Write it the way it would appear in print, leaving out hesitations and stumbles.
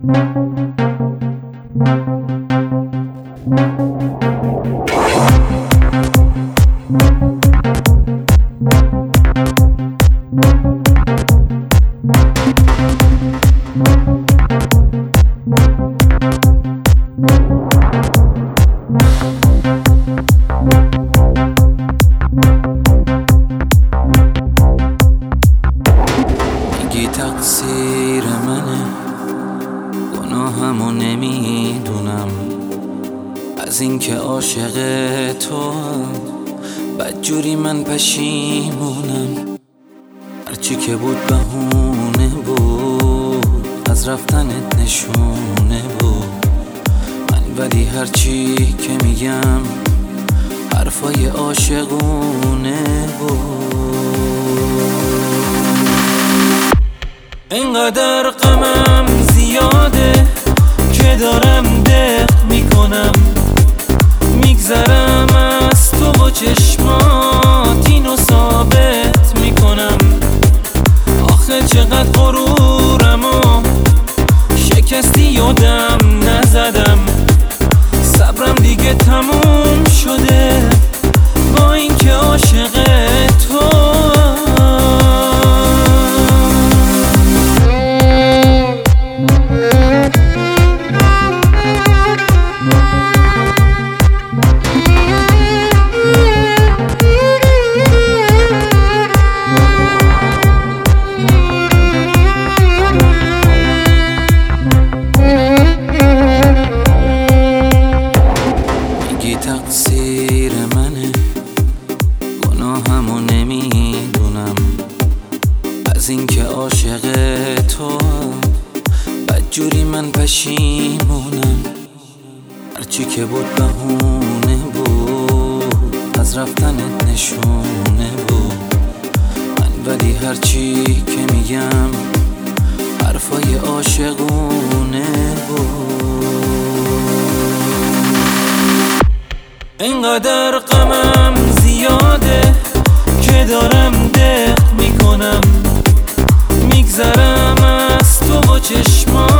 میگی تقصیر منه، گناهمو نمیدونم، از اینکه عاشق تو بدجوری من پشیمونم. هرچی که بود بهونه بود، از رفتنت نشونه بود. من ولی هرچی که میگم حرفای عاشقونه بود. اینقدر غمم زیاده که دارم دق میکنم، میگذرم از تو و چشمات اینو ثابت میکنم. آخه چقدر غرورم و شکستی یادم نزدم، صبرم دیگه تموم شده با اینکه عاشق تو. تقصیر منه، گناهمو نمیدونم، از اینکه عاشق تو بدجوری من پشیمونم. هرچی که بود بهونه بود، از رفتنت نشونه بود. من ولی هرچی که میگم حرفای عاشقونه بود. اینقدر غمم زیاده که دارم دق میکنم، میگذرم از تو و چشمات